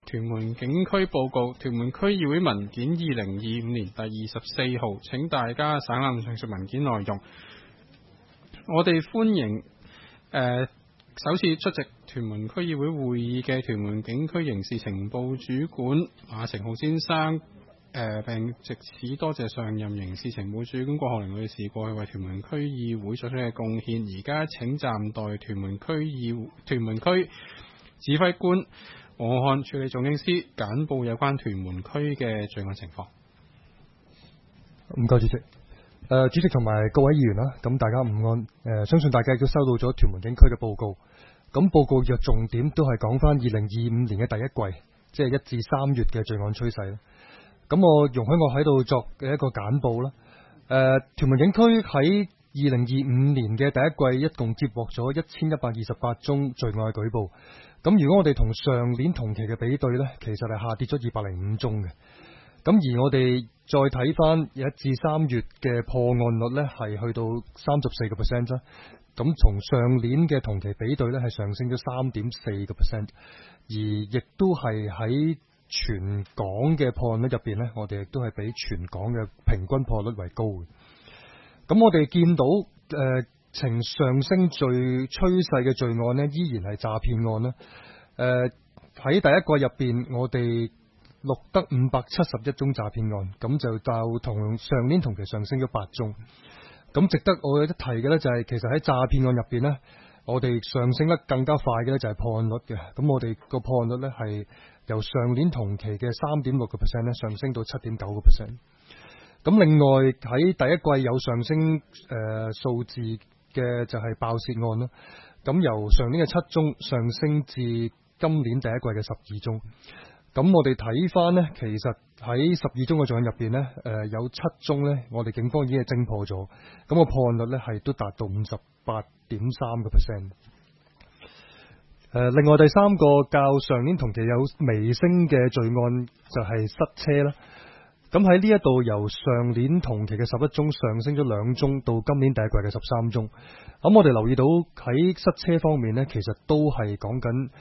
屯門警區報告，屯門區議會文件2025年第24號，請大家省覽上述文件內容。我哋歡迎首次出席屯門區議會會議嘅屯門警區刑事情報主管馬成浩先生，並藉此多謝上任刑事情報主管郭學玲女士過去為屯門區議會作出嘅貢獻。而家請暫代屯門區指揮官黃浩漢處理總警司簡報有關屯門區嘅罪案情況。 唔該主席。主席同埋各位議員啦，咁大家午安。相信大家亦都收到咗屯門警區嘅報告。咁報告嘅重點都係講翻2025年嘅第一季，即係1至3月嘅罪案趨勢。咁我容許我喺度作嘅一個簡報啦。屯門警區喺2025年嘅第一季一共接獲咗1128宗罪案嘅舉報。咁如果我哋同上年同期嘅比對呢，其實係下跌咗205宗嘅。咁而我哋再睇翻1至3月嘅破案率呢，係去到34%啦。咁從上年嘅同期比對呢，係上升咗3.4%，而亦都係喺全港嘅破案率入邊呢，我哋亦都係比全港嘅平均破案率為高嘅。咁我哋見到呈上升趨勢嘅罪案呢，依然係詐騙案啦。喺第一季入邊，我哋錄得571宗詐騙案，咁就較同上年同期上升咗8宗。咁值得我一提嘅呢，就係其實喺詐騙案入邊呢，我哋上升得更加快嘅呢，就係破案率嘅。咁我哋個破案率呢，係由上年同期嘅3.6% 呢上升到7.9%。咁另外喺第一季有上升數字嘅就係爆竊案啦。咁由上年嘅7宗上升至今年第一季嘅12宗。咁我哋睇翻呢，其實喺12宗嘅罪案入邊呢，有7宗呢，我哋警方已經係偵破咗。咁個破案率呢，係都達到58.3%。另外第三個較上年同期有微升嘅罪案就係塞車啦。咁喺呢一度由上年同期嘅11宗上升咗2宗，到今年第一季嘅13宗。咁我哋留意到喺塞車方面呢，其實都係講緊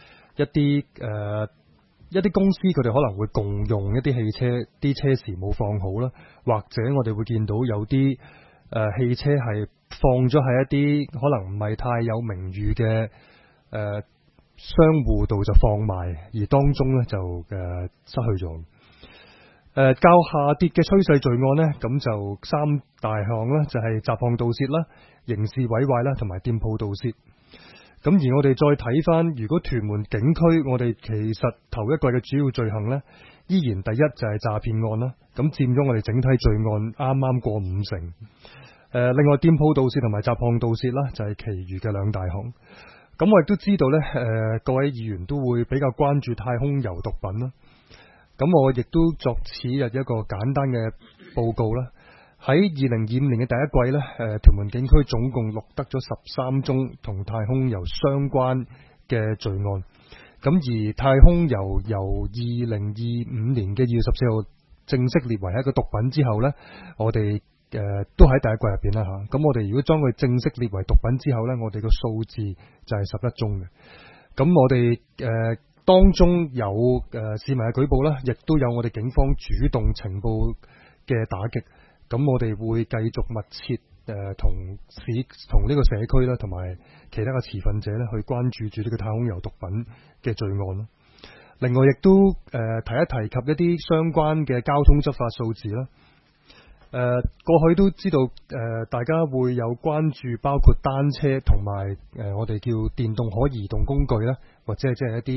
一啲公司佢哋可能會共用一啲汽車，啲車匙冇放好啦，或者我哋會見到有啲汽車係放咗喺一啲可能唔係太有名譽嘅商戶度就放埋，而當中呢就失去咗。較下跌嘅趨勢罪案呢，咁就3大項啦，就係雜項盜竊啦、刑事毀壞啦，同埋店鋪盜竊。咁而我哋再睇翻，如果屯門警區，我哋其實頭一季嘅主要罪行呢，依然第一就係詐騙案啦，咁佔咗我哋整體罪案啱啱過50%。另外店鋪盜竊同埋雜項盜竊啦，就係其餘嘅2大項。咁我亦都知道呢，各位議員都會比較關注太空遊毒品啦。咁我亦都作此日一個簡單嘅報告啦。喺2025年嘅第一季呢，屯門警區總共錄得咗13宗同太空遊相關嘅罪案。咁而太空遊由2025年嘅2月14號正式列為一個毒品之後呢，我哋都喺第一季入邊啦吓。咁我哋如果將佢正式列為毒品之後呢，我哋個數字就係11宗嘅。咁我哋當中有市民嘅舉報啦，亦都有我哋警方主動情報嘅打擊。咁我哋會繼續密切同呢個社區啦，同埋其他嘅持份者咧，去關注住呢個太空遊毒品嘅罪案啦。另外，亦都提一提及一啲相關嘅交通執法數字啦。過去都知道大家會有關注，包括單車同埋我哋叫電動可移動工具啦，或者係即係一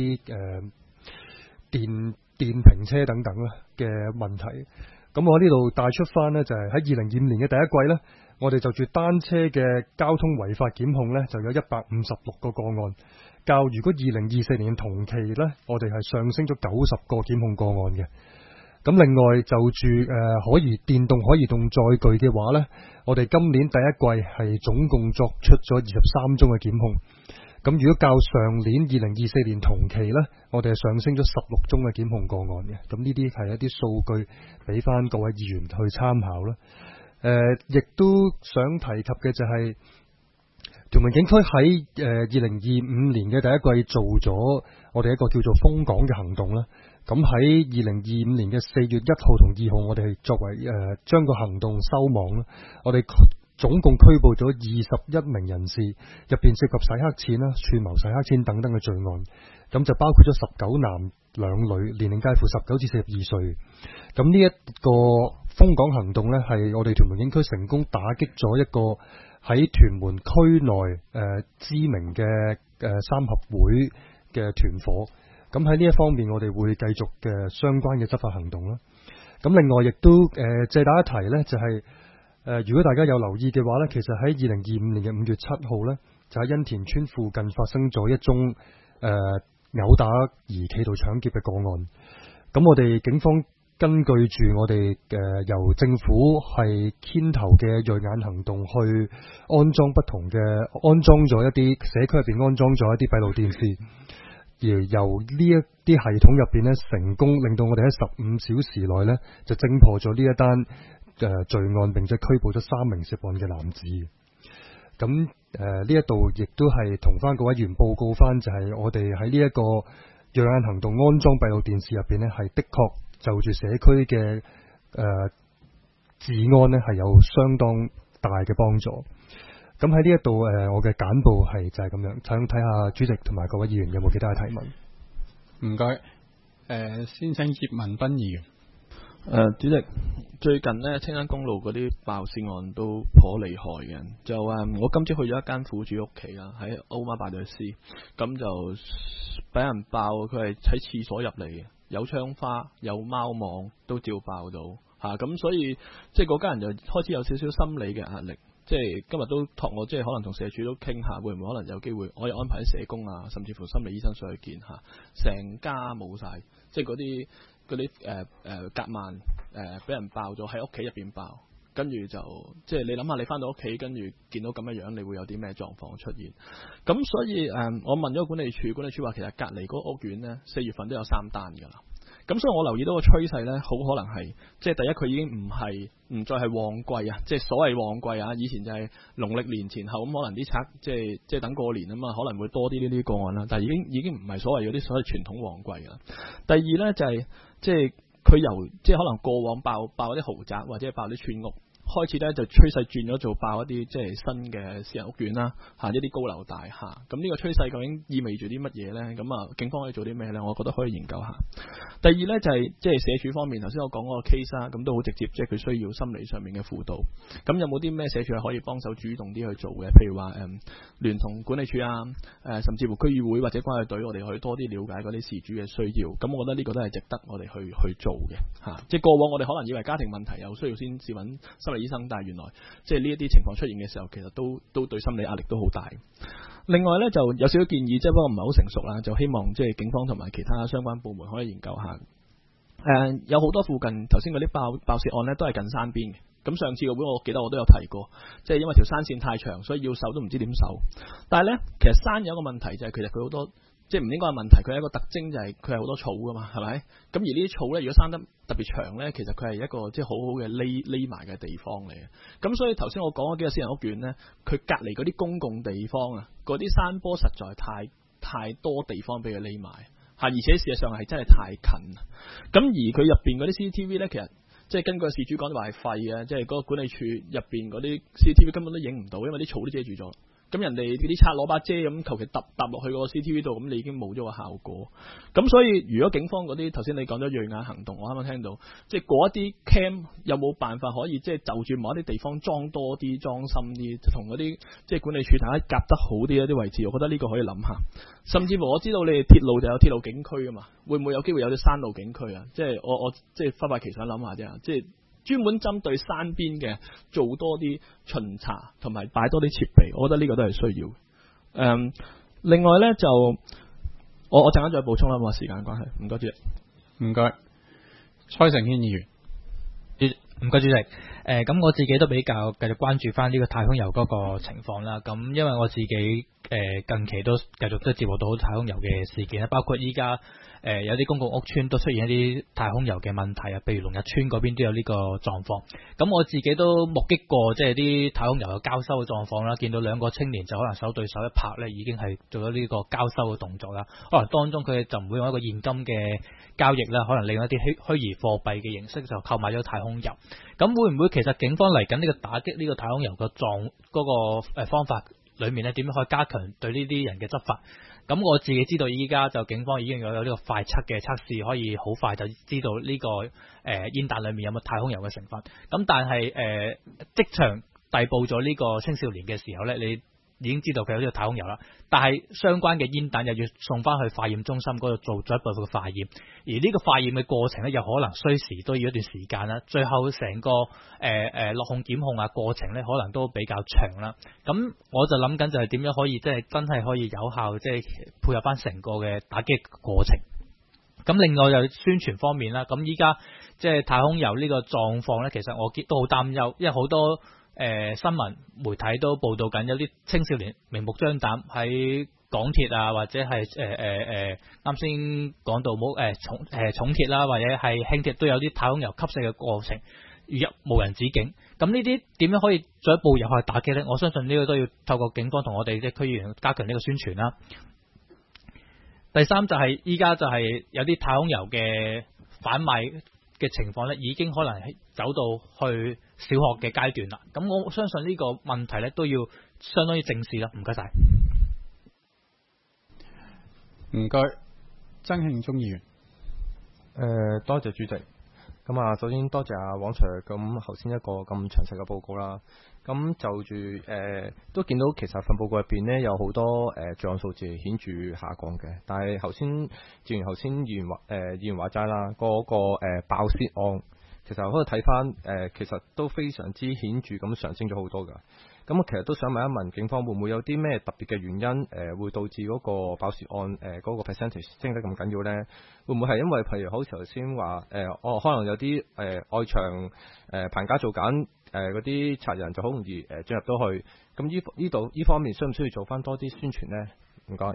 啲電瓶車等等啦嘅問題。咁我喺呢度帶出翻呢，就係喺2025年嘅第一季呢，我哋就住單車嘅交通違法檢控呢，就有156個個案，較如果2024年同期呢，我哋係上升咗90個檢控個案嘅。咁另外就住電動可移動載具嘅話呢，我哋今年第一季係總共作出咗23宗嘅檢控。咁如果較上年2024年同期呢，我哋係上升咗16宗嘅檢控個案嘅。咁呢啲係一啲數據俾翻各位議員去參考啦。亦都想提及嘅就係屯門警區喺2025年嘅第一季做咗我哋一個叫做封港嘅行動啦。 咁喺2025年嘅4月1號同2號，我哋作為將個行動收網啦。我哋總共拘捕咗21名人士，入邊涉及洗黑錢啦、串謀洗黑錢等等嘅罪案。咁就包括咗19男2女，年齡介乎19至42歲。咁呢一個封港行動呢，係我哋屯門警區成功打擊咗一個喺屯門區內知名嘅三合會嘅團伙。咁喺呢一方面，我哋會繼續嘅相關嘅執法行動啦。咁另外亦都借大家一提呢，就係如果大家有留意嘅話呢，其實喺2025年嘅5月7號呢，就喺欣田村附近發生咗一宗毆打而企圖搶劫嘅個案。咁我哋警方根據住我哋由政府係牽頭嘅銳眼行動去安裝咗一啲社區入邊安裝咗一啲閉路電視。而由呢一啲系統入邊呢，成功令到我哋喺15小時內呢就偵破咗呢一單罪案，並且拘捕咗3名涉案嘅男子。咁呢一度亦都係同翻各位議員報告翻，就係我哋喺呢一個銳眼行動安裝閉路電視入邊呢，係的確就住社區嘅治安呢係有相當大嘅幫助。咁喺呢一度我嘅簡報係就係咁樣，想睇下主席同埋各位議員有冇其他嘅提問。 唔該，先請葉文斌議員。 主席，最近呢青山公路嗰啲爆竊案都頗厲害嘅，就我今朝去咗一間苦主屋企啦，喺歐馬白爵士，咁就俾人爆，佢係喺廁所入嚟嘅，有窗花有貓網都照爆到嚇，咁所以即係嗰家人就開始有少少心理嘅壓力。即係今日都託我，即係可能同社署都傾下，會唔會可能有機會，我又安排啲社工啊，甚至乎心理醫生上去見下，成家冇晒，即係嗰啲夾萬俾人爆咗喺屋企入邊爆，跟住就即係你諗下，你翻到屋企跟住見到咁嘅樣，你會有啲咩狀況出現？咁所以我問咗管理處，管理處話其實隔離嗰個屋苑呢，4月份都有3單㗎啦。咁所以我留意到個趨勢呢，好可能係即係第一，佢已經唔再係旺季啊，即係所謂旺季啊。以前就係農曆年前後咁，可能啲賊即係等過年啊嘛，可能會多啲呢啲個案啦。但係已經唔係所謂嗰啲所謂傳統旺季啦。第二呢，就係即係佢由即係可能過往爆一啲豪宅或者爆啲村屋，開始咧就趨勢轉咗做爆一啲即係新嘅私人屋苑啦，一啲高樓大廈。咁呢個趨勢究竟意味住啲乜嘢呢？咁警方可以做啲咩呢？我覺得可以研究下。第二呢，就係即係社署方面，頭先我講嗰個 case 啦，咁都好直接，即係佢需要心理上面嘅輔導。咁有冇啲咩社署係可以幫手主動啲去做嘅？譬如話聯同管理處啊，甚至乎區議會或者關愛隊，我哋去多啲了解嗰啲事主嘅需要。咁我覺得呢個都係值得我哋去做嘅嚇。即係過往我哋可能以為家庭問題有需要先至揾心理醫生，但係原來即係呢一啲情況出現嘅時候，其實都對心理壓力都好大。另外呢，就有少少建議，即係不過唔係好成熟啦，就希望即係警方同埋其他相關部門可以研究下。有好多附近頭先嗰啲爆竊案呢，都係近山邊嘅。咁上次個會我記得我都有提過，即係因為條山線太長，所以要守都唔知點守。但係呢，其實山有一個問題就係其實佢好多。即係唔應該係問題，佢係一個特徵就係佢係好多草噶嘛，係咪？咁而呢啲草呢，如果生得特別長呢，其實佢係一個即係好好嘅匿埋嘅地方嚟嘅。咁所以頭先我講嗰幾個私人屋苑呢，佢隔離嗰啲公共地方啊，嗰啲山坡實在太多地方俾佢匿埋嚇，而且事實上係真係太近。咁而佢入邊嗰啲 CCTV 呢，其實即係根據事主講話係廢嘅，即係嗰個管理處入邊嗰啲 CCTV 根本都影唔到，因為啲草都遮住咗。咁人哋啲賊攞把遮咁求其揼落去個 CCTV 度，咁你已經冇咗個效果。咁所以如果警方嗰啲頭先你講咗銳眼行動，我啱啱聽到，即係嗰一啲 cam 有冇辦法可以即係就住某一啲地方裝多啲、裝深啲，同嗰啲即係管理處大家夾得好啲一啲位置，我覺得呢個可以諗下。甚至乎我知道你哋鐵路就有鐵路警區㗎嘛，會唔會有機會有啲山路警區啊？即係我即係忽發奇想諗下啫，即係專門針對山邊嘅做多啲巡查同埋擺多啲設備，我覺得呢個都係需要。另外呢，就我陣間再補充啦，冇時間關係。唔該主席， 唔該。蔡成軒議員， 唔該主席。咁我自己都比較繼續關注翻呢個太空遊嗰個情況啦。咁因為我自己近期都繼續都接獲到太空遊嘅事件啦，包括依家有啲公共屋邨都出現一啲太空油嘅問題啊，譬如龍日村嗰邊都有呢個狀況。咁我自己都目擊過即係啲太空油嘅交收嘅狀況啦，見到兩個青年就可能手對手一拍咧，已經係做咗呢個交收嘅動作啦。可能當中佢哋就唔會用一個現金嘅交易啦，可能利用一啲虛擬貨幣嘅形式就購買咗太空油。咁會唔會其實警方嚟緊呢個打擊呢個太空油嘅嗰個方法裏面咧，點樣可以加強對呢啲人嘅執法？咁我自己知道依家就警方已經有呢個快測嘅測試，可以好快就知道呢個煙彈裏面有冇太空油嘅成分。咁但係即場逮捕咗呢個青少年嘅時候咧，你已經知道佢有呢個太空油啦，但係相關嘅煙彈又要送翻去化驗中心嗰度做進一步嘅化驗，而呢個化驗嘅過程咧，又可能需時都要一段時間啦。最後成個落控檢控啊過程咧，可能都比較長啦。咁我就諗緊就係點樣可以即係真係可以有效即係配合翻成個嘅打擊過程。咁另外就宣傳方面啦，咁依家即係太空油呢個狀況咧，其實我都好擔憂，因為好多新聞媒體都報道緊有啲青少年明目張膽喺港鐵啊，或者係啱先講到冇重鐵啦，或者係輕鐵都有啲太空油吸食嘅過程，如入無人之境。咁呢啲點樣可以進一步有效打擊呢？我相信呢個都要透過警方同我哋即係區議員加強呢個宣傳啦。第三就係依家就係有啲太空油嘅販賣嘅情況咧，已經可能係走到去小學嘅階段啦。咁我相信呢個問題咧都要相當於正視啦。唔該晒。 唔該，曾慶忠議員。 多謝主席。咁啊，首先多謝阿黃 Sir 咁頭先一個咁詳細嘅報告啦。咁就住都見到其實份報告入邊呢，有好多罪案數字顯著下降嘅，但係正如頭先議員話齋啦，嗰個爆竊案其實可以睇翻其實都非常之顯著咁上升咗好多㗎。咁我其實都想問一問警方會唔會有啲咩特別嘅原因會導致嗰個爆竊案嗰個 percentage 升得咁緊要呢？會唔會係因為譬如好似頭先話可能有啲外牆棚架做緊嗰啲賊人就好容易進入到去，咁呢方面需唔需要做翻多啲宣傳呢？唔該。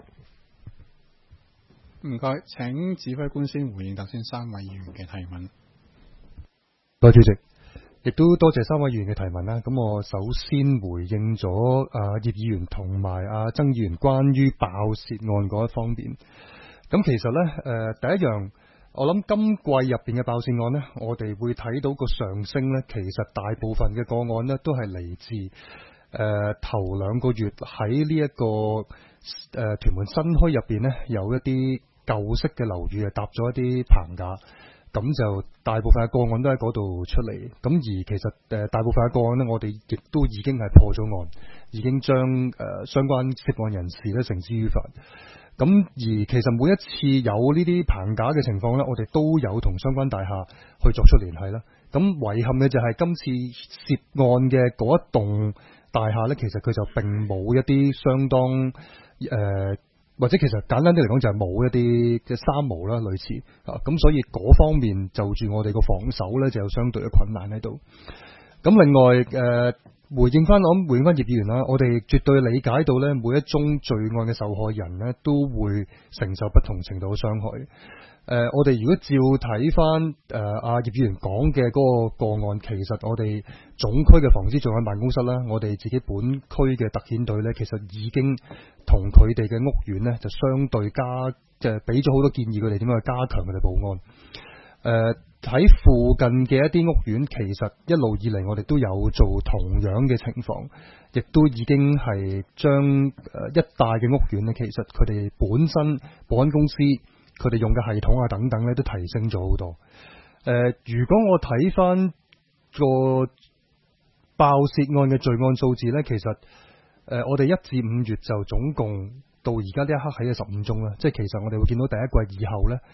唔該，請指揮官先回應頭先三位議員嘅提問。 多謝主席。亦都多謝三位議員嘅提問啦。咁我首先回應咗葉議員同埋曾議員關於爆竊案嗰一方面。咁其實呢，第一樣，我諗今季入邊嘅爆竊案呢，我哋會睇到個上升呢，其實大部分嘅個案呢，都係嚟自頭2個月喺呢一個屯門新墟入邊呢，有一啲舊式嘅樓宇搭咗一啲棚架。咁就大部分嘅個案都喺嗰度出嚟，咁而其實大部分嘅個案呢，我哋亦都已經係破咗案，已經將相關涉案人士呢繩之於法。咁而其實每一次有呢啲棚架嘅情況呢，我哋都有同相關大廈去作出聯繫啦。咁遺憾嘅就係今次涉案嘅嗰一棟大廈呢，其實佢就並冇一啲相當或者其實簡單啲嚟講就係冇一啲嘅三無啦，類似咁，所以嗰方面就住我哋個防守呢，就有相對嘅困難喺度。咁另外回應翻葉議員啦，我哋絕對理解到呢，每一宗罪案嘅受害人呢，都會承受不同程度嘅傷害。我哋如果照睇翻葉議員講嘅嗰個個案，其實我哋總區嘅防止罪案辦公室啦，我哋自己本區嘅特遣隊呢，其實已經同佢哋嘅屋苑呢，就相對即係俾咗好多建議，佢哋點樣去加強佢哋報案。喺附近嘅一啲屋苑，其實一路以嚟我哋都有做同樣嘅情況，亦都已經係將一帶嘅屋苑呢，其實佢哋本身保安公司佢哋用嘅系統啊等等咧，都提升咗好多。如果我睇翻個爆竊案嘅罪案數字呢，其實我哋1至5月就總共到而家呢一刻喺15宗啦。即係其實我哋會見到第一季以後呢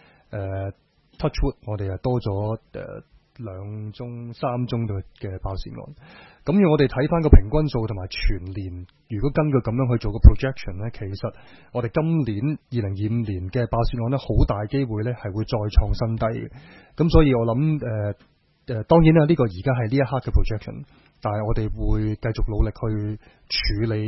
，touch wood 我哋多咗2宗、3宗嘅爆竊案。咁要我哋睇翻個平均數同埋全年，如果根據咁樣去做個 projection 呢，其實我哋今年2025年嘅爆竊案呢，好大機會呢係會再創新低嘅。咁所以我諗當然啦，呢個而家係呢一刻嘅 projection，但係我哋會繼續努力去處理同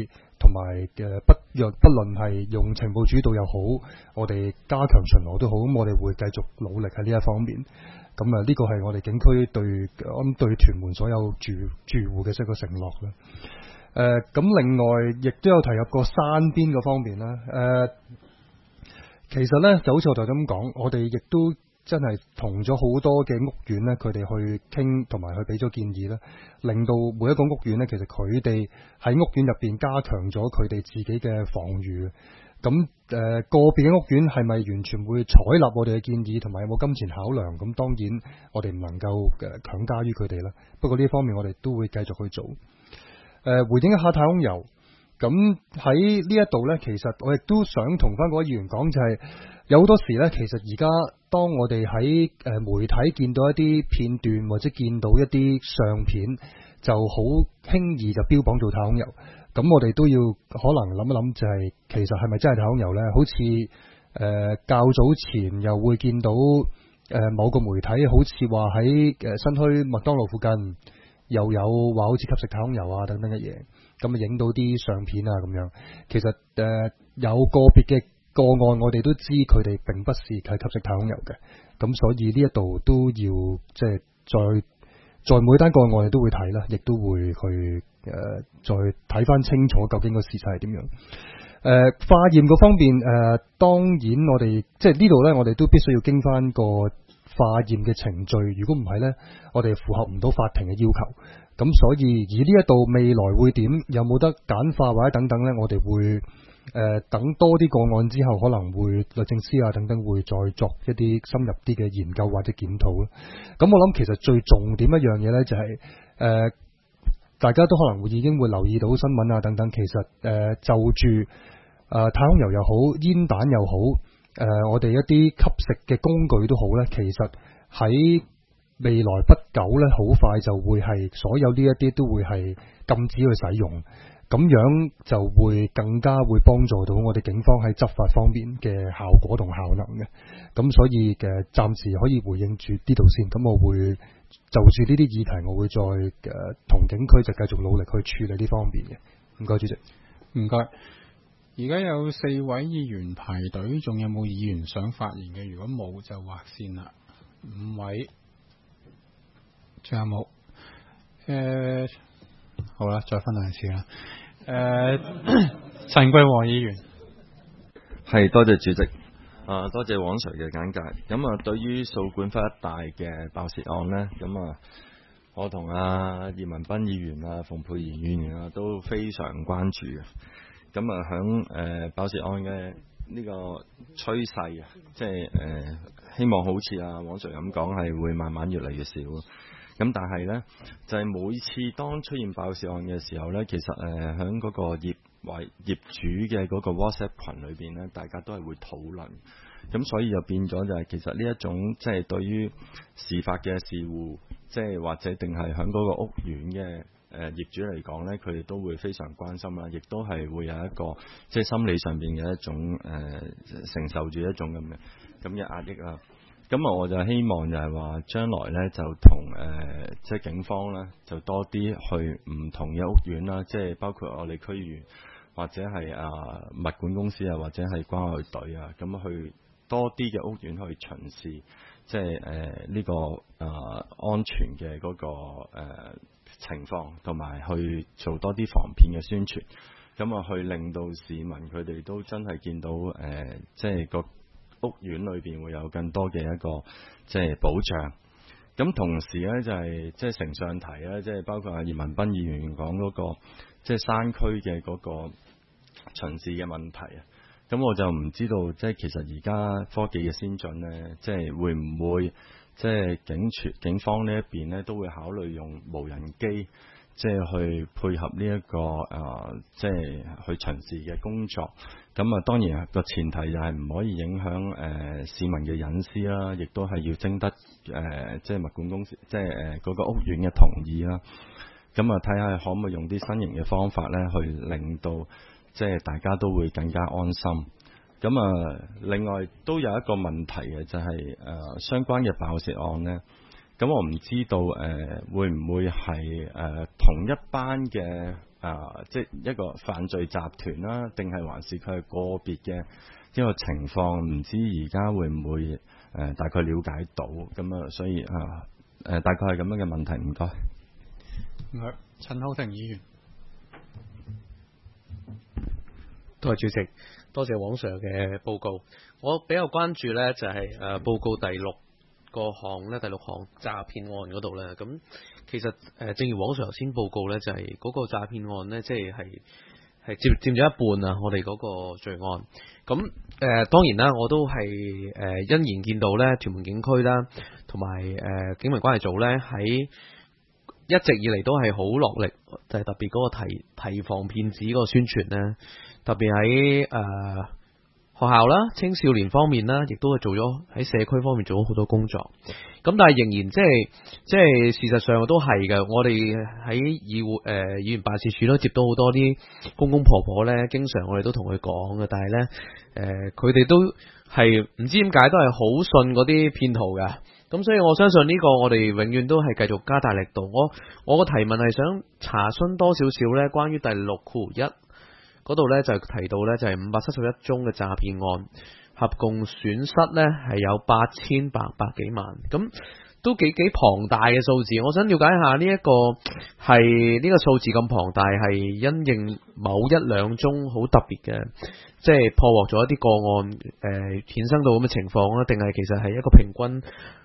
同埋不論係用情報主導又好，我哋加強巡邏都好，咁我哋會繼續努力喺呢一方面。咁呢個係我哋警區對屯門所有住戶嘅一個承諾啦。咁另外亦都有提及過山邊嗰方面啦。其實呢，就好似我頭先咁講，我哋亦都真係同咗好多嘅屋苑呢，佢哋去傾同埋去俾咗建議啦，令到每一個屋苑呢，其實佢哋喺屋苑入邊加強咗佢哋自己嘅防禦。咁個別嘅屋苑係咪完全會採納我哋嘅建議，同埋有冇金錢考量？咁當然我哋唔能夠強加於佢哋啦。不過呢方面我哋都會繼續去做。回應一下太空遊。咁喺呢一度呢，其實我亦都想同翻嗰位議員講，就係有好多時呢，其實而家當我哋喺媒體見到一啲片段或者見到一啲相片，就好輕易就標榜做太空遊。咁我哋都要可能諗一諗，就係其實係咪真係太空遊呢？好似較早前又會見到某個媒體好似話喺新墟麥當勞附近又有話好似吸食太空油啊等等嘅嘢，咁啊影到啲相片啊咁樣。其實有個別嘅個案，我哋都知佢哋並不是係吸食太空油嘅。咁所以呢一度都要即係在每單個案我哋都會睇啦，亦都會去再睇翻清楚究竟個事實係點樣。化驗嗰方面，當然我哋即係呢度呢，我哋都必須要經翻個化驗嘅程序。如果唔係呢，我哋符合唔到法庭嘅要求。咁所以以呢一度未來會點，有冇得簡化或者等等呢，我哋會等多啲個案之後，可能會律政司啊等等會再作一啲深入啲嘅研究或者檢討啦。咁我諗其實最重點一樣嘢呢，就係大家都可能會已經會留意到新聞啊等等。其實就住太空油又好，煙彈又好，我哋一啲吸食嘅工具都好呢，其實喺未來不久呢，好快就會係所有呢一啲都會係禁止去使用。咁樣就會更加會幫助到我哋警方喺執法方面嘅效果同效能嘅。咁所以暫時可以回應住呢度先。咁我會就住呢啲議題，我會再同警區就繼續努力去處理呢方面嘅。唔該，主席。 唔該。而家有4位議員排隊，仲有冇議員想發言嘅？如果冇就劃線啦。5位，仲有冇？好啦，再分兩次啦。陳桂和議員， 係多謝主席，多謝黃 Sir 嘅簡介。咁啊，對於掃管笏一帶嘅爆竊案呢，咁啊，我同葉文彬議員啊、馮沛然議員啊都非常關注嘅。咁啊，響爆竊案嘅呢個趨勢啊，即係希望好似黃 Sir 咁講，係會慢慢越嚟越少。咁但係呢，就係每次當出現爆竊案嘅時候呢，其實響嗰個業主嘅嗰個 WhatsApp 群裏邊呢，大家都係會討論。咁所以就變咗就係其實呢一種即係對於事發嘅事戶，即係或者定係響嗰個屋苑嘅業主嚟講呢，佢哋都會非常關心啦，亦都係會有一個即係心理上邊嘅一種承受住一種咁嘅壓抑啦。咁我就希望就係話將來呢，就同即係警方呢，就多啲去唔同嘅屋苑啦，即係包括我哋區議員或者係物管公司啊，或者係關愛隊啊，咁去多啲嘅屋苑去巡視，即係呢個安全嘅嗰個情況，同埋去做多啲防騙嘅宣傳，咁去令到市民佢哋都真係見到即係個屋苑裏邊會有更多嘅一個即係保障。咁同時呢，就係即係承上題啦，即係包括葉文彬議員講嗰個即係山區嘅嗰個巡視嘅問題啊。咁我就唔知道，即係其實而家科技嘅先進呢，即係會唔會即係警方呢一邊呢都會考慮用無人機，即係去配合呢一個即係去巡視嘅工作。咁當然個前提就係唔可以影響市民嘅隱私啦，亦都係要徵得即係物管公司即係嗰個屋苑嘅同意啦。咁睇下可唔可以用啲新型嘅方法呢，去令到即係大家都會更加安心。咁另外都有一個問題嘅，就係相關嘅爆竊案呢。咁我唔知道會唔會係同一班嘅即係一個犯罪集團啦，定係還是佢係個別嘅一個情況？唔知而家會唔會大概了解到咁啊？所以大概係咁樣嘅問題。唔該。 陳浩霆議員。 多謝主席，多謝黃 Sir 嘅報告。我比較關注呢就係報告第六項詐騙案嗰度呢。咁其實正如黃 Sir 頭先報告呢，就係嗰個詐騙案呢，即係佔咗一半啊！我哋嗰個罪案。咁當然啦，我都係欣然見到呢屯門警區啦，同埋警民關係組呢，喺一直以嚟都係好落力，就係特別嗰個提防騙子嗰個宣傳呢。特別喺學校啦、青少年方面啦，亦都係做咗喺社區方面做咗好多工作。咁但係仍然即係事實上都係嘅。我哋喺議員辦事處都接到好多啲公公婆婆呢，經常我哋都同佢講嘅，但係呢，佢哋都係唔知點解都係好信嗰啲騙徒嘅。咁所以我相信呢個我哋永遠都係繼續加大力度。我個提問係想查詢多少少呢，關於第6.1嗰度呢，就提到呢，就係571宗嘅詐騙案，合共損失呢係有8800幾萬，咁都幾龐大嘅數字。我想了解一下呢一個係呢個數字咁龐大，係因應某一兩宗好特別嘅，即係破獲咗一啲個案衍生到咁嘅情況啊，定係其實係一個平均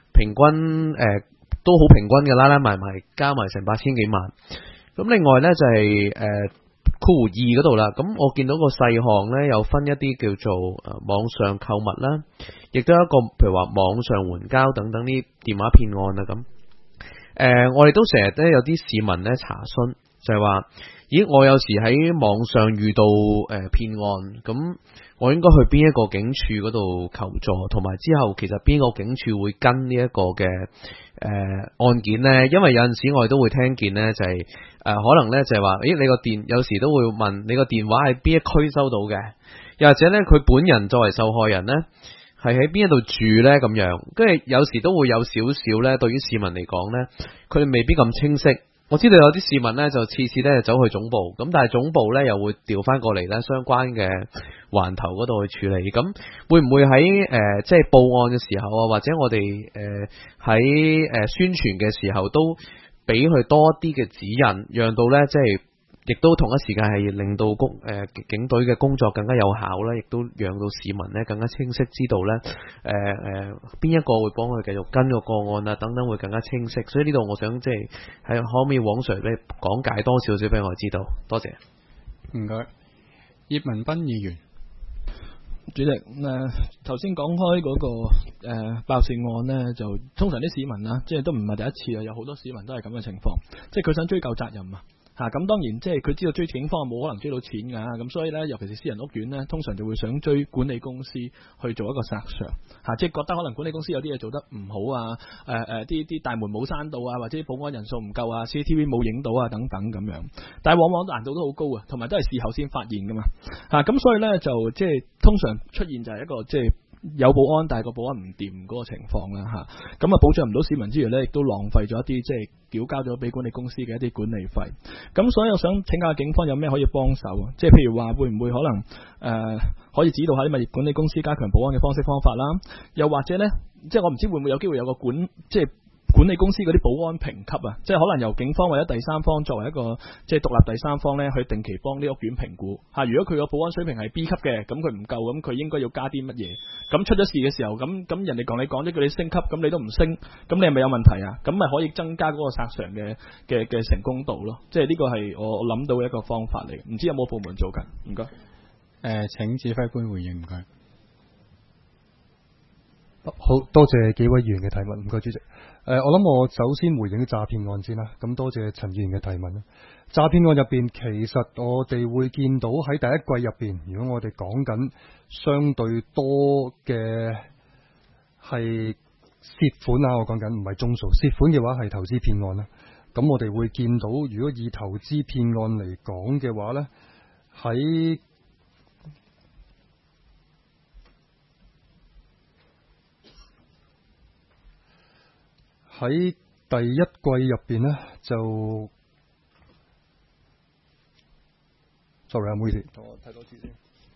都好平均嘅，拉埋加埋成8000幾萬。咁另外呢，就係括弧2嗰度啦，咁我見到個細項呢，有分一啲叫做網上購物啦，亦都有一個譬如話網上援交等等啲電話騙案啊咁。我哋都成日都有啲市民呢查詢，就係話，咦，我有時喺網上遇到騙案，咁我應該去邊一個警署嗰度求助，同埋之後其實邊個警署會跟呢一個嘅案件呢？因為有陣時我哋都會聽見呢，就係可能呢就係話，咦，你個有時都會問你個電話喺邊一區收到嘅，又或者呢，佢本人作為受害人呢，係喺邊一度住呢？咁樣，跟住有時都會有少少呢，對於市民嚟講呢，佢哋未必咁清晰。我知道有啲市民呢，就次次呢走去總部，咁但係總部呢又會調翻過嚟呢相關嘅環頭嗰度去處理。咁會唔會喺即係報案嘅時候啊，或者我哋喺宣傳嘅時候都俾佢多啲嘅指引，讓到呢即係亦都同一時間係令到警隊嘅工作更加有效啦，亦都讓到市民呢更加清晰知道呢邊一個會幫佢繼續跟個個案啊等等會更加清晰。所以呢度我想即係可唔可以黃 Sir 咧講解多少少俾我知道？多謝。 唔該，葉文斌議員。 主席，頭先講開嗰個爆竊案呢，就通常啲市民啦，即係都唔係第一次啊，有好多市民都係咁嘅情況，即係佢想追究責任啊。咁當然即係佢知道追警方冇可能追到錢㗎，咁所以呢，尤其是私人屋苑呢，通常就會想追管理公司去做一個索償，即係覺得可能管理公司有啲嘢做得唔好啊，啲大門冇閂到啊，或者保安人數唔夠啊 ，CCTV 冇影到啊等等咁樣，但係往往難度都好高啊，同埋都係事後先發現㗎嘛，咁所以呢，就即係通常出現就係一個即係有保安，但係個保安唔掂嗰個情況啦，咁啊保障唔到市民之餘呢，亦都浪費咗一啲即係繳交咗俾管理公司嘅一啲管理費。咁所以我想請教警方有咩可以幫手啊？即係譬如話會唔會可能可以指導下啲物業管理公司加強保安嘅方式方法啦？又或者呢，即係我唔知會唔會有機會有個即係管理公司嗰啲保安評級啊，即係可能由警方或者第三方作為一個即係獨立第三方呢，去定期幫啲屋苑評估嚇。如果佢個保安水平係 B 級嘅，咁佢唔夠，咁佢應該要加啲乜嘢？咁出咗事嘅時候，咁人哋你講咗叫你升級，咁你都唔升，咁你係咪有問題啊？咁咪可以增加嗰個索償嘅成功度咯。即係呢個係我諗到一個方法嚟，唔知有冇部門做緊？唔該。 請指揮官回應，唔該。 好多謝幾位議員嘅提問，唔該主席。我諗我首先回應啲詐騙案先啦。咁多謝陳議員嘅提問啦。詐騙案入邊，其實我哋會見到喺第一季入邊，如果我哋講緊相對多嘅係涉款啊，我講緊唔係宗數，涉款嘅話係投資騙案啦。咁我哋會見到，如果以投資騙案嚟講嘅話呢，喺第一季入邊呢，就 ，sorry 啊，唔好意思，我睇多次先。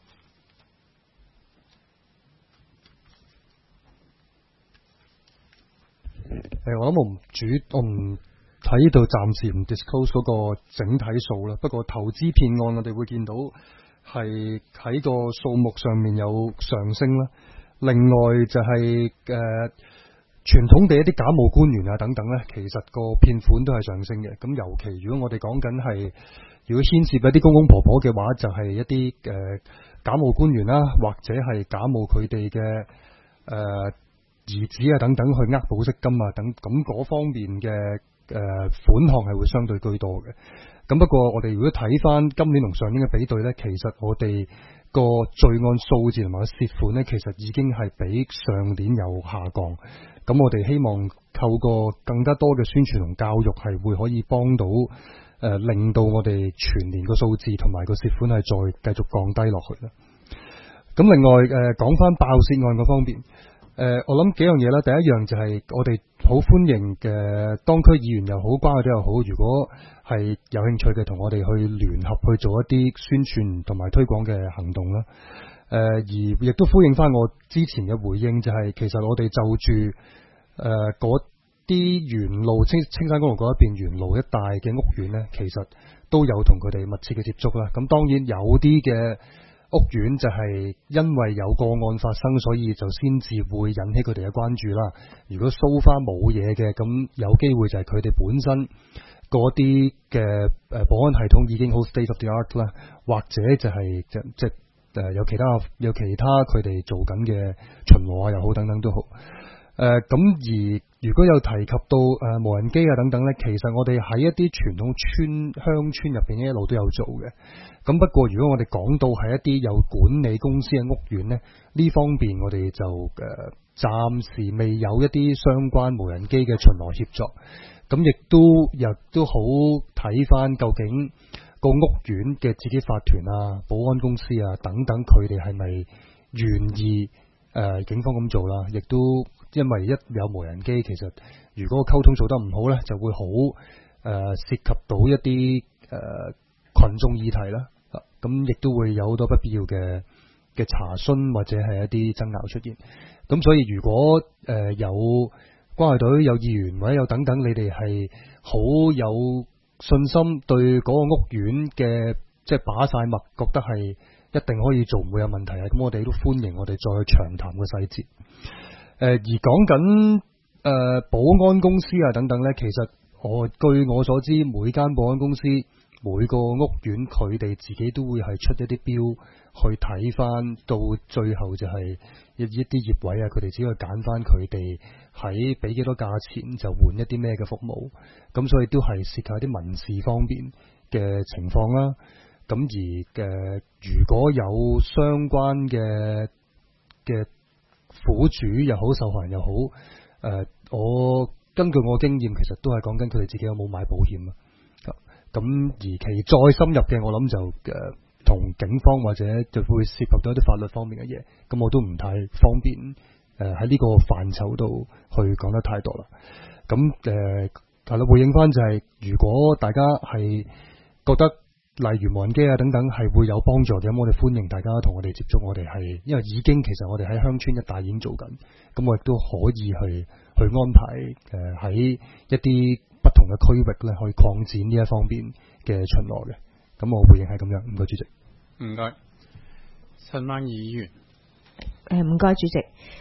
我諗我唔喺度暫時唔 disclose 嗰個整體數啦。不過投資騙案我哋會見到係喺個數目上面有上升啦。另外就係傳統嘅一啲假冒官員啊等等咧，其實個騙款都係上升嘅。咁尤其如果我哋講緊係如果牽涉一啲公公婆婆嘅話，就係一啲假冒官員啦，或者係假冒佢哋嘅兒子啊等等去呃保釋金啊等，咁嗰方面嘅款項係會相對居多嘅。咁不過我哋如果睇翻今年同上年嘅比對呢，其實我哋個罪案數字同埋個涉款呢，其實已經係比上年有下降。咁我哋希望透過更加多嘅宣傳同教育，係會可以幫到令到我哋全年個數字同埋個涉款係再繼續降低落去啦。咁另外講翻爆竊案嗰方面。我諗幾樣嘢啦，第一樣就係我哋好歡迎嘅當區議員又好，關愛隊又好，如果係有興趣嘅，同我哋去聯合去做一啲宣傳同埋推廣嘅行動啦。而亦都呼應翻我之前嘅回應，就係其實我哋就住嗰啲沿路青山公路嗰一邊沿路一帶嘅屋苑呢，其實都有同佢哋密切嘅接觸啦。咁當然有啲嘅屋苑就係因為有個案發生，所以就先至會引起佢哋嘅關注啦。如果so far冇嘢嘅，咁有機會就係佢哋本身嗰啲嘅保安系統已經好 state of the art 啦，或者就係即有其他佢哋做緊嘅巡邏啊又好等等都好。咁而如果有提及到無人機啊等等呢，其實我哋喺一啲傳統鄉村入邊一路都有做嘅。咁不過如果我哋講到係一啲有管理公司嘅屋苑呢，呢方面我哋就暫時未有一啲相關無人機嘅巡邏協作。咁亦都好睇翻究竟個屋苑嘅自己法團啊、保安公司啊等等，佢哋係咪願意警方咁做啦？亦都因為一有無人機，其實如果溝通做得唔好呢，就會好涉及到一啲群眾議題啦。咁亦都會有好多不必要嘅查詢或者係一啲爭拗出現。咁所以如果有關愛隊、有議員或者有等等，你哋係好有信心對嗰個屋苑嘅即係把晒脈，覺得係一定可以做，唔會有問題啊！咁我哋都歡迎我哋再去詳談個細節。而講緊保安公司啊等等呢，其實據我所知，每間保安公司每個屋苑佢哋自己都會係出一啲標去睇翻，到最後就係一啲業位啊，佢哋只可以揀翻佢哋喺俾幾多價錢就換一啲咩嘅服務。咁所以都係涉及一啲民事方面嘅情況啦。咁而如果有相關嘅苦主又好，受害人又好，我根據我經驗，其實都係講緊佢哋自己有冇買保險啊。咁而其再深入嘅，我諗就同警方或者就會涉及到一啲法律方面嘅嘢，咁我都唔太方便喺呢個範疇度去講得太多啦。咁係啦，回應翻就係，如果大家係覺得例如無人機啊等等係會有幫助嘅，咁我哋歡迎大家同我哋接觸。我哋係因為已經其實我哋喺鄉村一帶已經做緊，咁我亦都可以去安排喺一啲不同嘅區域咧，去擴展呢一方面嘅巡邏嘅。咁我回應係咁樣，唔該主席。 唔該，陳曼儀議員。 唔該主席。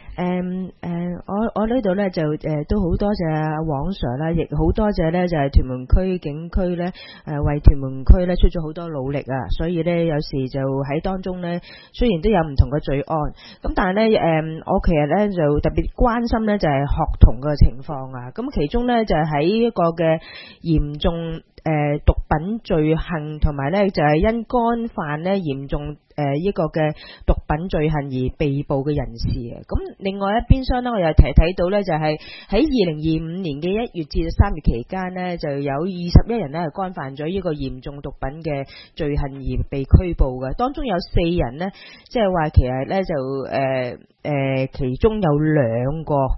我呢度呢就都好多謝黃 Sir 啦，亦好多謝呢就係屯門區警區呢為屯門區呢出咗好多努力啊，所以呢有時就喺當中呢，雖然都有唔同嘅罪案，咁但係呢我其實呢就特別關心呢就係學童嘅情況啊，咁其中呢就係喺一個嘅嚴重毒品罪行同埋呢就係因干犯呢嚴重一個嘅毒品罪行而被捕嘅人士啊，咁另外一邊廂呢，我又睇到呢，就係喺2025年嘅1月至3月期間呢，就有21人呢係干犯咗呢個嚴重毒品嘅罪行而被拘捕嘅，當中有4人呢，即係話其實呢就其中有2個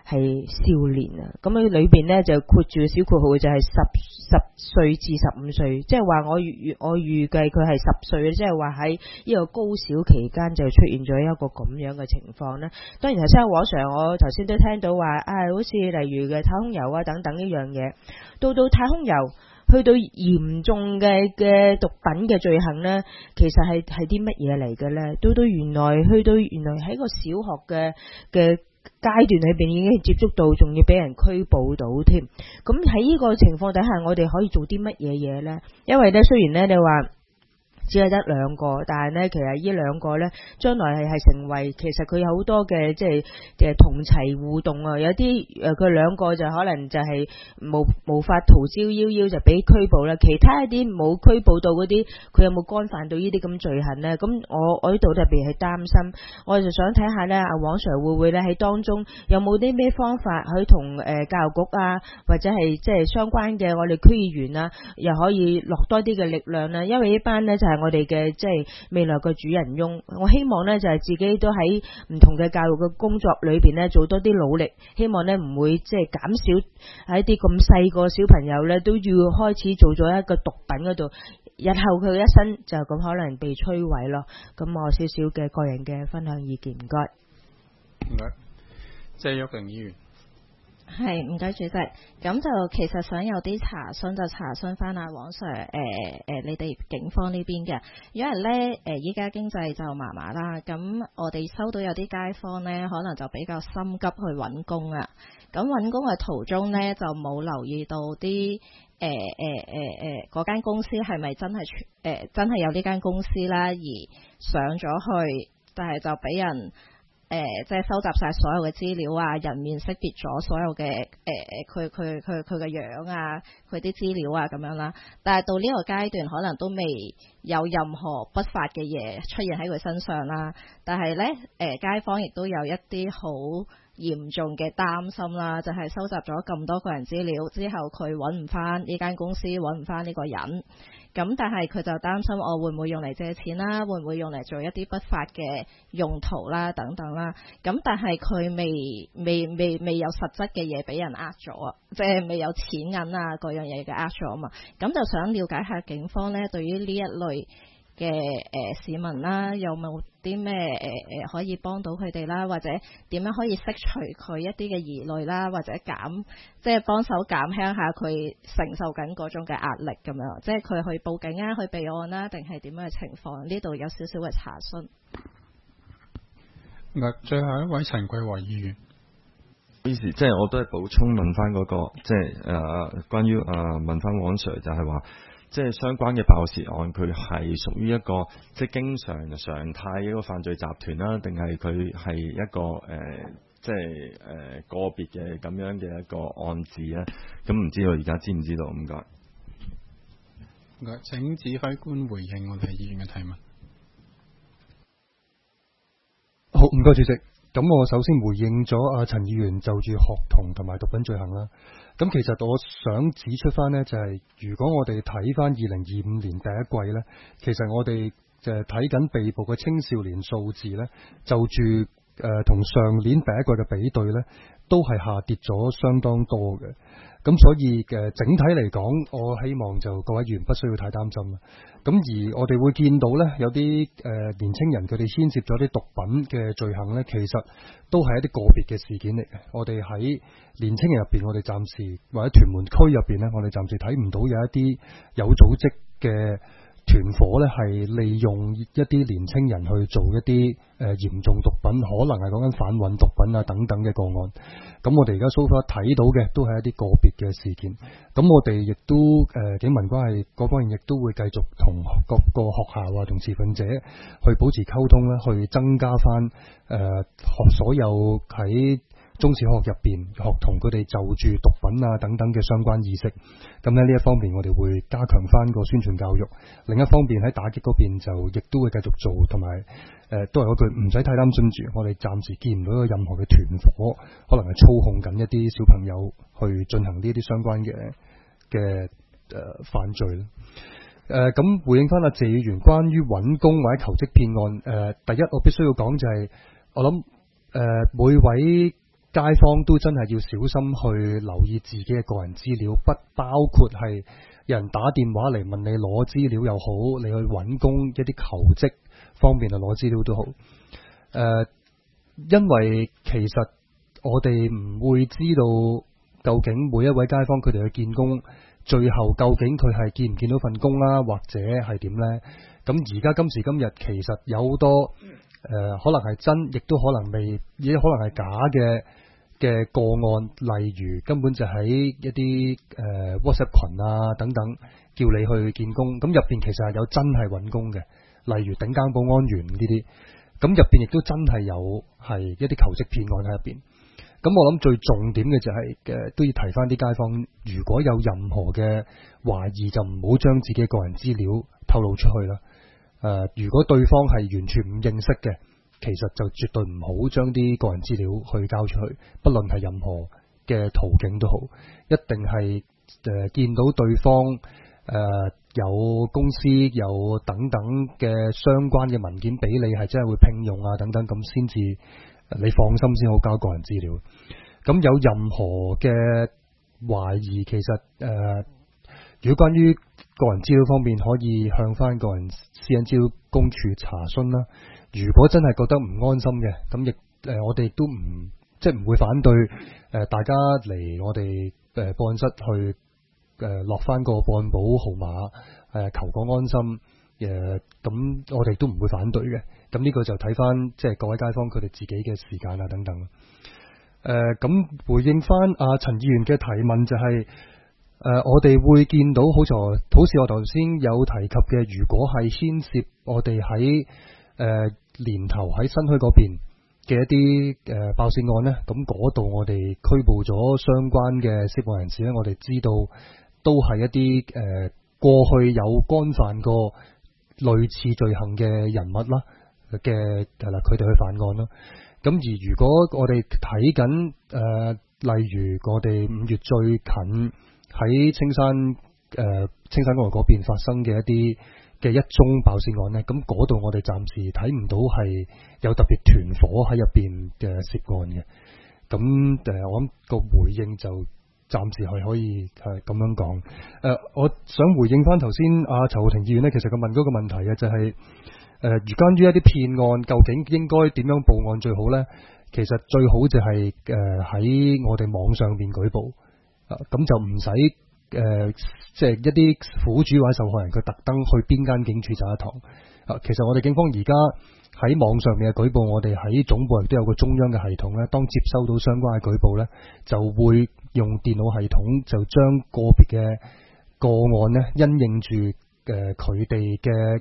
係少年啊。咁佢裏邊呢，就括住小括號就係10歲至15歲，即係話我預計佢係10歲，即係話喺呢個高小期間就出現咗一個咁樣嘅情況呢。當然頭先黃 Sir 我頭先都聽到話好似例如嘅太空遊啊等等呢樣嘢，到太空遊去到嚴重嘅毒品嘅罪行呢，其實係啲乜嘢嚟嘅呢？到原來喺個小學嘅階段裏邊已經接觸到，仲要俾人拘捕到添。咁喺呢個情況底下，我哋可以做啲乜嘢嘢呢？因為呢，雖然呢，你話只係得2個，但係呢，其實呢2個呢，將來係成為，其實佢有好多嘅即係同齊互動啊！有啲佢2個就可能就係無法逃之夭夭就俾拘捕啦，其他一啲冇拘捕到嗰啲，佢有冇干犯到呢啲咁罪行呢？咁我呢度特別係擔心，我就想睇下呢，阿黃 Sir 會唔會呢喺當中有冇啲咩方法去同教育局啊，或者係即係相關嘅我哋區議員啊，又可以落多啲嘅力量啦，因為呢班呢就係我哋嘅即係未來嘅主人翁，我希望呢就係自己都喺唔同嘅教育嘅工作裏邊呢做多啲努力，希望呢唔會即係減少喺啲咁細個小朋友呢都要開始做咗一個毒品嗰度，日後佢一生就咁可能被摧毀咯。咁我少少嘅個人嘅分享意見，唔該。 唔該，謝玉玲議員。 係，唔該主席。咁就其實想有啲查詢，就查詢翻阿黃 Sir，你哋警方呢邊嘅，因為咧依家經濟就麻麻啦，咁我哋收到有啲街坊咧，可能就比較心急去揾工啊。咁揾工嘅途中咧，就冇留意到啲嗰間公司係咪真係真係有呢間公司啦，而上咗去，但係就俾人。即係收集晒所有嘅資料啊，人面識別咗所有嘅佢嘅樣啊，佢啲資料啊咁樣啦。但係到呢個階段，可能都未有任何不法嘅嘢出現喺佢身上啦。但係呢，街坊亦都有一啲好嚴重嘅擔心啦，就係收集咗咁多個人資料之後，佢揾唔翻呢間公司，揾唔翻呢個人。咁但係佢就擔心我會唔會用嚟借錢啦，會唔會用嚟做一啲不法嘅用途啦等等啦。咁但係佢未有實質嘅嘢俾人呃咗啊，即係未有錢銀啊嗰樣嘢嘅呃咗啊嘛。咁就想了解下警方呢對於呢一類嘅市民啦，有冇啲咩可以幫到佢哋啦，或者點樣可以釋除佢一啲嘅疑慮啦，或者即係幫手減輕下佢承受緊嗰種嘅壓力咁樣，即係佢去報警啊，去備案啦，定係點樣嘅情況？呢度有少少嘅查詢。 最後一位陳桂華議員。 於是即係我都係補充問翻嗰個，即係關於問翻黃 Sir 就係話。即係相關嘅爆竊案，佢係屬於一個即係經常態嘅一個犯罪集團啦，定係佢係一個即係個別嘅咁樣嘅一個案子咧？咁唔知道而家知唔知道？唔該。 唔該，請指揮官回應我哋議員嘅提問。 好，唔該主席。咁我首先回應咗阿陳議員就住學童同埋毒品罪行啦。咁其實我想指出翻呢，就係如果我哋睇翻2025年第一季呢，其實我哋就係睇緊被捕嘅青少年數字呢，就住同上年第一季嘅比對呢，都係下跌咗相當多嘅。咁所以整體嚟講，我希望就各位議員不需要太擔心啦。咁而我哋會見到呢，有啲年青人佢哋牽涉咗啲毒品嘅罪行呢，其實都係一啲個別嘅事件嚟嘅。我哋喺年青人入邊，我哋暫時或者屯門區入邊呢，我哋暫時睇唔到有一啲有組織嘅團伙呢，係利用一啲年青人去做一啲嚴重毒品，可能係講緊販運毒品啊等等嘅個案。咁我哋而家 so far 睇到嘅都係一啲個別嘅事件。咁我哋亦都警民關係各方面亦都會繼續同各個學校啊同持份者去保持溝通啦，去增加翻所有喺中小學入邊學童佢哋就住毒品啊等等嘅相關意識。咁喺呢一方面我哋會加強翻個宣傳教育，另一方面喺打擊嗰邊就亦都會繼續做，同埋都係嗰句唔使太擔心住，我哋暫時見唔到有任何嘅團伙可能係操控緊一啲小朋友去進行呢啲相關嘅犯罪啦。咁回應翻阿謝議員關於揾工或者求職騙案，第一我必須要講就係我諗每位街坊都真係要小心去留意自己嘅個人資料，不包括係有人打電話嚟問你攞資料又好，你去揾工一啲求職方面去攞資料都好。因為其實我哋唔會知道究竟每一位街坊佢哋去見工，最後究竟佢係見唔見到份工啦，或者係點呢？咁而家今時今日其實有好多可能係真，亦都可能未，亦可能係假嘅個案，例如根本就喺一啲WhatsApp 群啊等等，叫你去見工，咁入邊其實係有真係揾工嘅，例如頂更保安員呢啲，咁入邊亦都真係有係一啲求職騙案喺入邊。咁我諗最重點嘅就係都要提翻啲街坊，如果有任何嘅懷疑，就唔好將自己個人資料透露出去啦。如果對方係完全唔認識嘅，其實就絕對唔好將啲個人資料去交出去，不論係任何嘅途徑都好，一定係見到對方有公司有等等嘅相關嘅文件俾你，係真係會聘用啊等等，咁先至你放心先好交個人資料。咁有任何嘅懷疑，其實如果關於個人資料方面，可以向翻個人私隱資料公署查詢啦。如果真係覺得唔安心嘅，咁亦我哋都唔會反對大家嚟我哋報案室去落翻個報案簿號碼求個安心。咁我哋都唔會反對嘅。咁呢個就睇翻即係各位街坊佢哋自己嘅時間啊等等。咁回應翻阿陳議員嘅提問就係、我哋會見到好似我頭先有提及嘅，如果係牽涉我哋喺年頭喺新墟嗰邊嘅一啲爆竊案呢，咁嗰度我哋拘捕咗相關嘅涉案人士呢，我哋知道都係一啲過去有干犯過類似罪行嘅人物啦嘅係啦，佢哋去犯案啦。咁而如果我哋睇緊例如我哋5月最近喺青山公路嗰邊發生嘅一宗爆竊案呢，咁嗰度我哋暫時睇唔到係有特別團伙喺入邊嘅涉案嘅。咁我諗個回應就暫時係可以係咁樣講。我想回應翻頭先阿陳浩庭議員呢，其實佢問嗰個問題嘅就係如關於一啲騙案，究竟應該點樣報案最好呢？其實最好就係喺我哋網上邊舉報，咁就唔使即係一啲苦主或者受害人佢特登去邊間警署走一趟。其實我哋警方而家喺網上面嘅舉報，我哋喺總部亦都有個中央嘅系統咧，當接收到相關嘅舉報呢，就會用電腦系統就將個別嘅個案呢，因應住佢哋嘅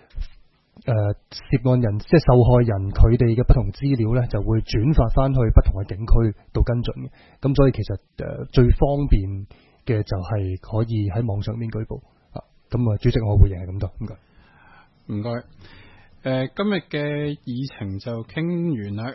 涉案人即係受害人佢哋嘅不同資料呢，就會轉發翻去不同嘅警區度跟進嘅。咁所以其實最方便嘅就係可以喺網上面舉報。咁主席我回應係咁多，唔該。 唔該。今日嘅議程就傾完啦。